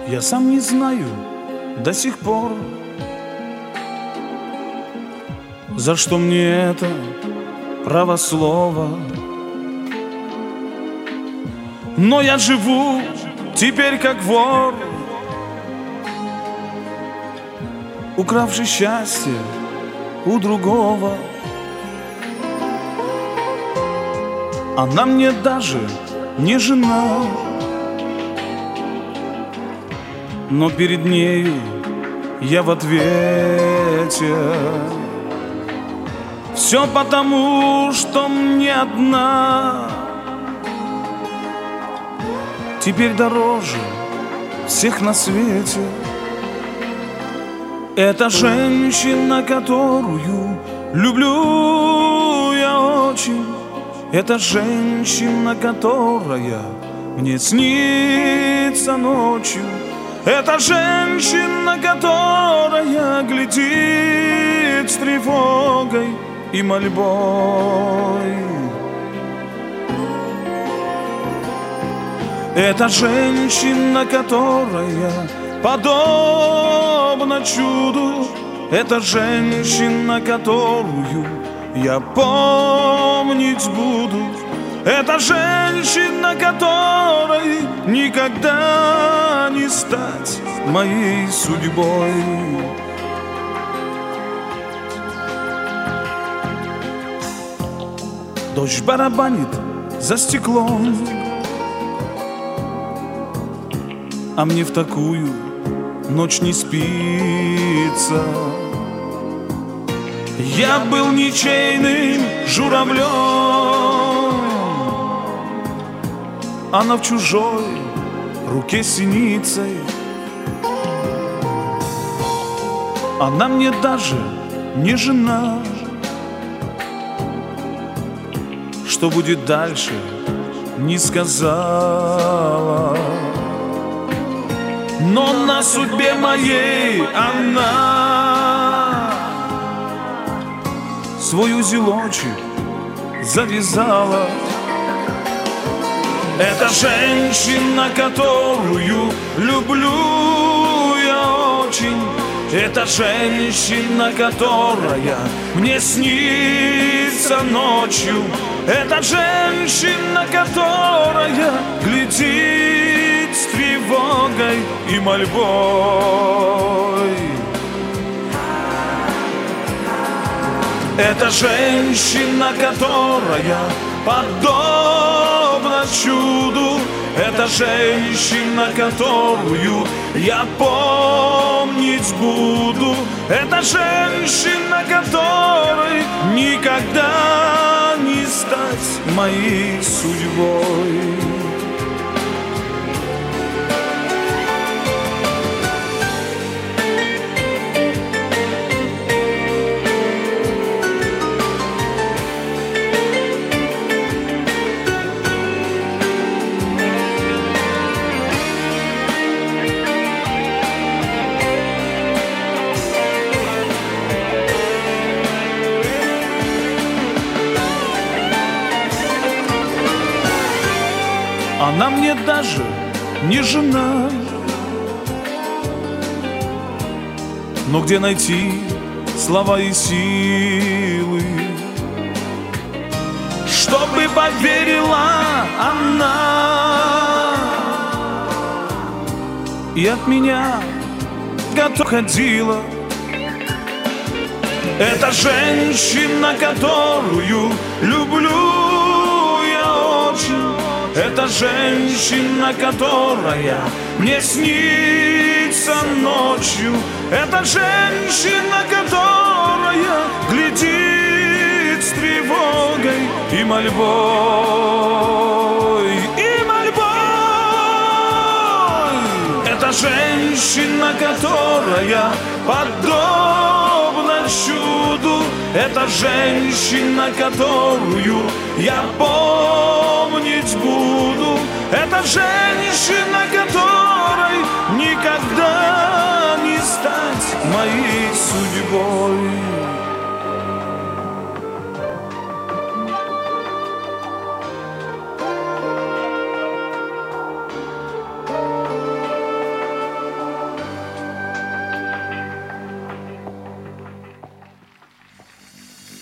Я сам не знаю до сих пор, за что мне это право слова. Но я живу теперь как вор, укравший счастье у другого. Она мне даже не жена, но перед нею я в ответе. Все потому, что мне одна теперь дороже всех на свете. Это женщина, которую люблю я очень. Это женщина, которая мне снится ночью. Это женщина, которая глядит с тревогой и мольбой. Это женщина, которая подобна чуду. Это женщина, которую я помнить буду. Это женщина, которой никогда не стать моей судьбой. Дождь барабанит за стеклом, а мне в такую ночь не спится. Я был ничейным журавлем, она в чужой руке синицей. Она мне даже не жена. Что будет дальше, не сказала. Но на судьбе моей она свой узелочек завязала. Это женщина, которую люблю я очень. Это женщина, которая мне снится ночью. Это женщина, которая глядит с тревогой и мольбой. Это женщина, которая подобна чуду. Это женщина, которую я помнить буду. Это женщина, которой никогда не стать моей судьбой. Она мне даже не жена. Но где найти слова и силы, чтобы поверила она и от меня готова ходила. Это женщина, которую люблю я очень. Это женщина, которая мне снится ночью. Это женщина, которая глядит с тревогой и мольбой. И мольбой. Это женщина, которая подобна чуду. Это женщина, которую я помнить буду. Это женщина, которой никогда не стать моей судьбой.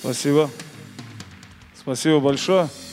Спасибо. Спасибо большое.